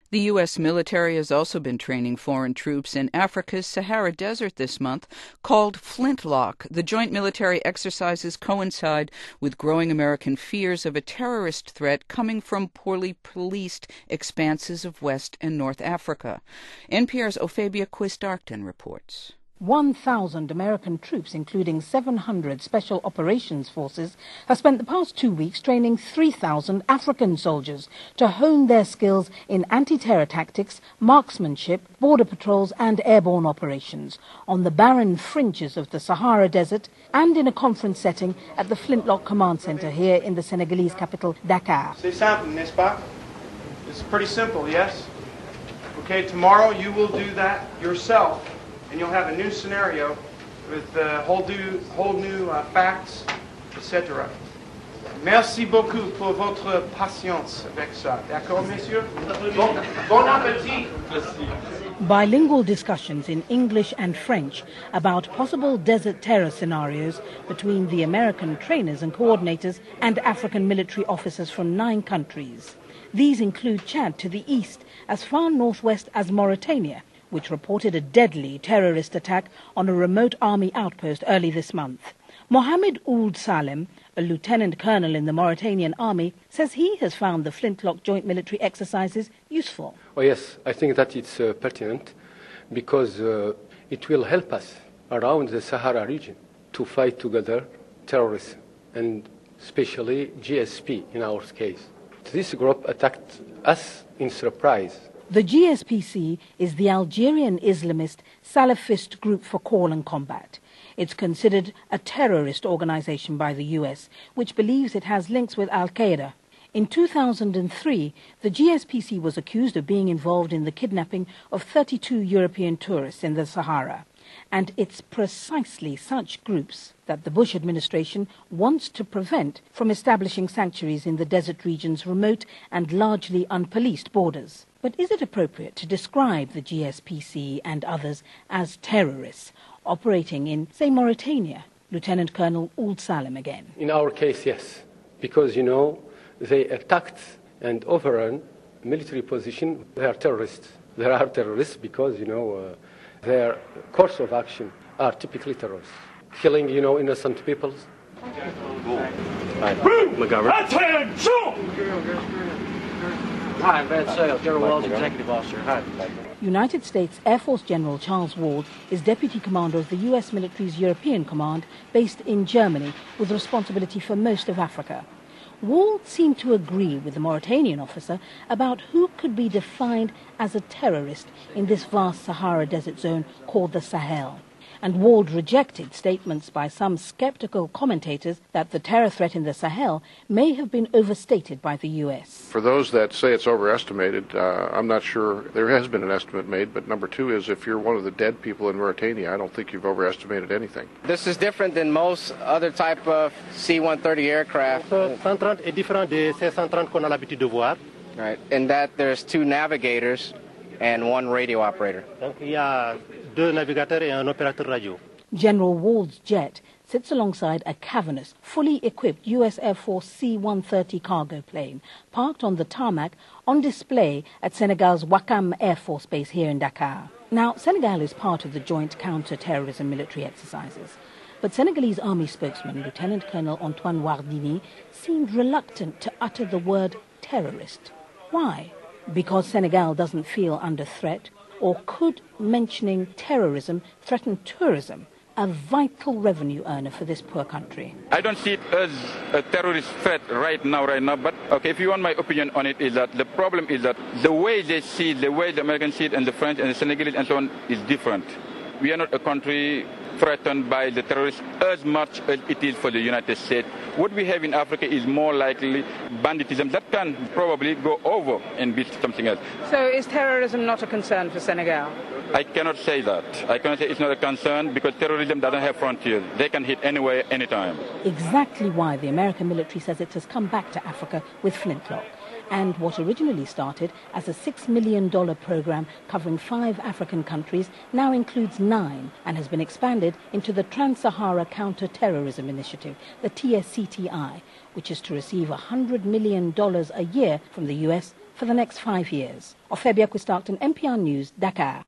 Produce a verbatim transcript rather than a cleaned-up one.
The U S military has also been training foreign troops in Africa's Sahara Desert this month, called Flintlock. The joint military exercises coincide with growing American fears of a terrorist threat coming from poorly policed expanses of West and North Africa. N P R's Ophabia Quist-Arcton reports. one thousand American troops, including seven hundred Special Operations Forces, have spent the past two weeks training three thousand African soldiers to hone their skills in anti-terror tactics, marksmanship, border patrols and airborne operations on the barren fringes of the Sahara Desert and in a conference setting at the Flintlock Command Center here in the Senegalese capital, Dakar. C'est simple, n'est-ce pas? It's pretty simple, yes? Okay, tomorrow you will do that yourself. And you'll have a new scenario with uh, whole new, whole new uh, facts, et cetera. Merci beaucoup pour votre patience avec ça. D'accord, messieurs? Bon, bon appétit. Bilingual discussions in English and French about possible desert terror scenarios between the American trainers and coordinators and African military officers from nine countries. These include Chad to the east, as far northwest as Mauritania, which reported a deadly terrorist attack on a remote army outpost early this month. Mohamed Ould Salem, a lieutenant colonel in the Mauritanian army, says he has found the Flintlock joint military exercises useful. Oh yes, I think that it's uh, pertinent because uh, it will help us around the Sahara region to fight together terrorism, and especially G S P in our case. This group attacked us in surprise. The G S P C is the Algerian Islamist Salafist Group for Call and Combat. It's considered a terrorist organization by the U S, which believes it has links with Al-Qaeda. In two thousand three, the G S P C was accused of being involved in the kidnapping of thirty-two European tourists in the Sahara. And it's precisely such groups that the Bush administration wants to prevent from establishing sanctuaries in the desert region's remote and largely unpoliced borders. But is it appropriate to describe the G S P C and others as terrorists operating in, say, Mauritania? Lieutenant Colonel Ould Salem again. In our case, yes, because, you know, they attacked and overrun military position. They are terrorists. They are terrorists because, you know, uh, their course of action are typically terrorists. Killing, you know, innocent people. Hi, McGovern. Hi, I'm Van Sale, General Wells, Executive Officer. Hi. United States Air Force General Charles Wald is Deputy Commander of the U S military's European Command, based in Germany, with responsibility for most of Africa. Wald seemed to agree with the Mauritanian officer about who could be defined as a terrorist in this vast Sahara Desert zone called the Sahel. And Wald rejected statements by some skeptical commentators that the terror threat in the Sahel may have been overstated by the U S. For those that say it's overestimated, uh, I'm not sure. There has been an estimate made, but number two is if you're one of the dead people in Mauritania, I don't think you've overestimated anything. This is different than most other type of C one thirty aircraft. cent trente est différent des C cent trente qu'on a l'habitude de voir. Right, in that there's two navigators and one radio operator. Donc il y a deux navigateurs et un opérateur radio. General Wald's jet sits alongside a cavernous, fully equipped U S Air Force C one thirty cargo plane, parked on the tarmac on display at Senegal's Ouakam Air Force Base here in Dakar. Now, Senegal is part of the joint counter-terrorism military exercises. But Senegalese army spokesman, Lieutenant Colonel Antoine Wardini, seemed reluctant to utter the word terrorist. Why? Because Senegal doesn't feel under threat? Or could mentioning terrorism threaten tourism, a vital revenue earner for this poor country? I don't see it as a terrorist threat right now, right now. But, okay, if you want my opinion on it, is that the problem is that the way they see it, the way the Americans see it, and the French and the Senegalese and so on, is different. We are not a country threatened by the terrorists as much as it is for the United States. What we have in Africa is more likely banditism that can probably go over and be something else. So is terrorism not a concern for Senegal? I cannot say that. I cannot say it's not a concern because terrorism doesn't have frontiers. They can hit anywhere, anytime. Exactly why the American military says it has come back to Africa with Flintlock. And what originally started as a six million dollars program covering five African countries now includes nine and has been expanded into the Trans-Sahara Counter-Terrorism Initiative, the T S C T I, which is to receive one hundred million dollars a year from the U S for the next five years. Ophebia Quistarkton, N P R News, Dakar.